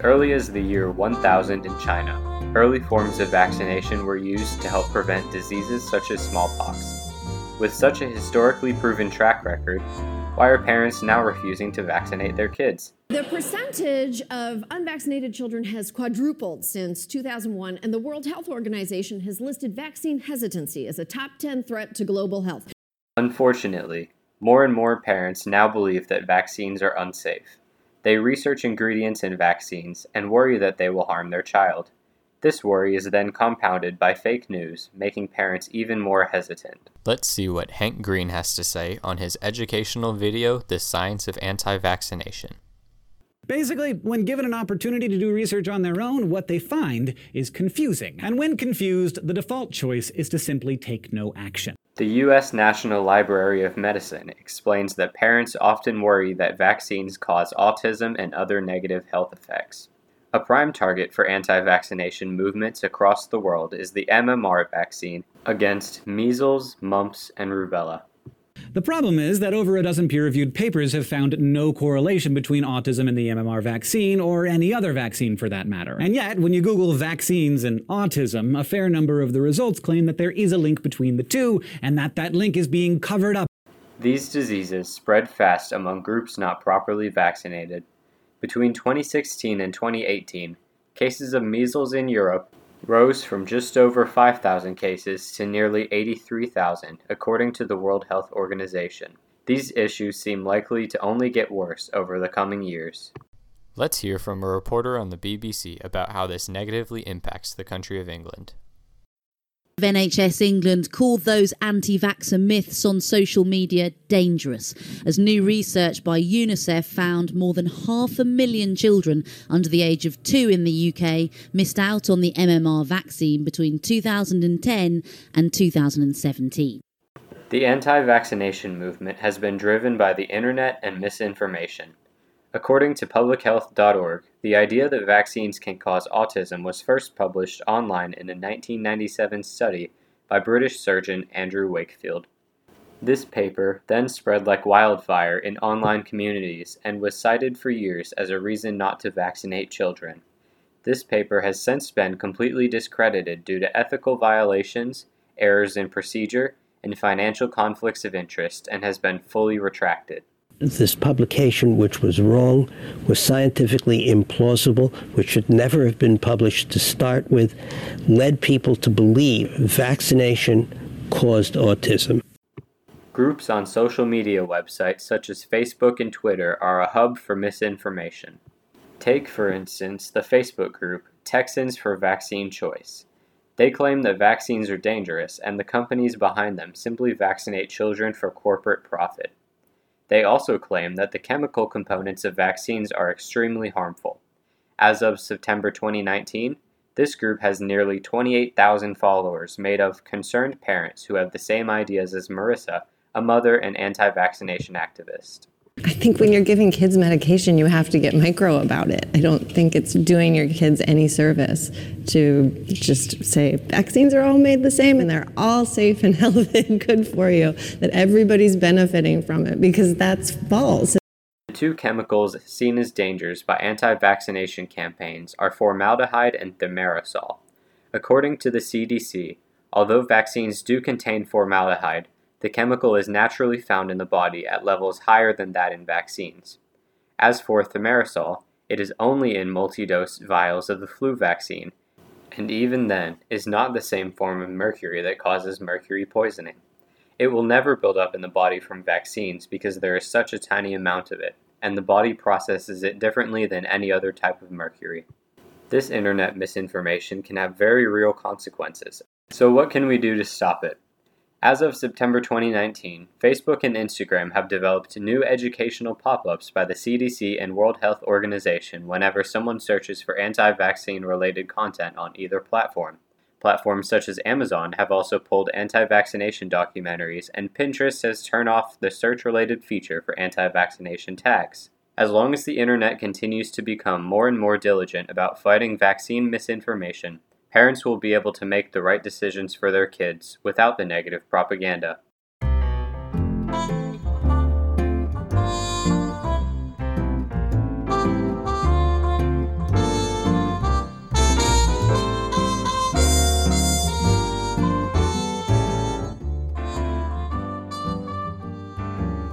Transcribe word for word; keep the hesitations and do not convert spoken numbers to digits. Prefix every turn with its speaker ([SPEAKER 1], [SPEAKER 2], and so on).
[SPEAKER 1] Early as the year one thousand in China, early forms of vaccination were used to help prevent diseases such as smallpox. With such a historically proven track record, why are parents now refusing to vaccinate their kids?
[SPEAKER 2] The percentage of unvaccinated children has quadrupled since two thousand one, and the World Health Organization has listed vaccine hesitancy as a top ten threat to global health.
[SPEAKER 1] Unfortunately, more and more parents now believe that vaccines are unsafe. They research ingredients in vaccines and worry that they will harm their child. This worry is then compounded by fake news, making parents even more hesitant.
[SPEAKER 3] Let's see what Hank Green has to say on his educational video, The Science of Anti-Vaccination.
[SPEAKER 4] Basically, when given an opportunity to do research on their own, what they find is confusing. And when confused, the default choice is to simply take no action.
[SPEAKER 1] The U S National Library of Medicine explains that parents often worry that vaccines cause autism and other negative health effects. A prime target for anti-vaccination movements across the world is the M M R vaccine against measles, mumps, and rubella.
[SPEAKER 4] The problem is that over a dozen peer-reviewed papers have found no correlation between autism and the M M R vaccine, or any other vaccine for that matter. And yet, when you Google vaccines and autism, a fair number of the results claim that there is a link between the two, and that that link is being covered up.
[SPEAKER 1] These diseases spread fast among groups not properly vaccinated. Between twenty sixteen and twenty eighteen, cases of measles in Europe rose from just over five thousand cases to nearly eighty-three thousand, according to the World Health Organization. These issues seem likely to only get worse over the coming years.
[SPEAKER 3] Let's hear from a reporter on the B B C about how this negatively impacts the country of England.
[SPEAKER 5] N H S England called those anti-vaxxer myths on social media dangerous, as new research by UNICEF found more than half a million children under the age of two in the U K missed out on the M M R vaccine between two thousand ten and two thousand seventeen.
[SPEAKER 1] The anti-vaccination movement has been driven by the internet and misinformation. According to public health dot org, the idea that vaccines can cause autism was first published online in a nineteen ninety-seven study by British surgeon Andrew Wakefield. This paper then spread like wildfire in online communities and was cited for years as a reason not to vaccinate children. This paper has since been completely discredited due to ethical violations, errors in procedure, and financial conflicts of interest, and has been fully retracted.
[SPEAKER 6] This publication, which was wrong, was scientifically implausible, which should never have been published to start with, led people to believe vaccination caused autism.
[SPEAKER 1] Groups on social media websites such as Facebook and Twitter are a hub for misinformation. Take, for instance, the Facebook group Texans for Vaccine Choice. They claim that vaccines are dangerous, and the companies behind them simply vaccinate children for corporate profit. They also claim that the chemical components of vaccines are extremely harmful. As of September twenty nineteen, this group has nearly twenty-eight thousand followers made of concerned parents who have the same ideas as Marissa, a mother and anti-vaccination activist.
[SPEAKER 7] I think when you're giving kids medication, you have to get micro about it. I don't think it's doing your kids any service to just say vaccines are all made the same and they're all safe and healthy and good for you, that everybody's benefiting from it, because that's false.
[SPEAKER 1] The two chemicals seen as dangers by anti-vaccination campaigns are formaldehyde and thimerosal. According to the C D C, although vaccines do contain formaldehyde, the chemical is naturally found in the body at levels higher than that in vaccines. As for thimerosal, it is only in multi-dose vials of the flu vaccine, and even then is not the same form of mercury that causes mercury poisoning. It will never build up in the body from vaccines because there is such a tiny amount of it, and the body processes it differently than any other type of mercury. This internet misinformation can have very real consequences. So what can we do to stop it? As of September twenty nineteen, Facebook and Instagram have developed new educational pop-ups by the C D C and World Health Organization whenever someone searches for anti-vaccine related content on either platform. Platforms such as Amazon have also pulled anti-vaccination documentaries, and Pinterest has turned off the search-related feature for anti-vaccination tags. As long as the internet continues to become more and more diligent about fighting vaccine misinformation, parents will be able to make the right decisions for their kids without the negative propaganda.